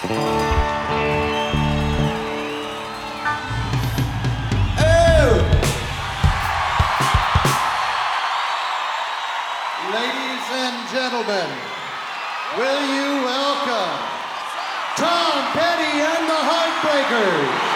Ladies and gentlemen, will you welcome Tom Petty and the Heartbreakers?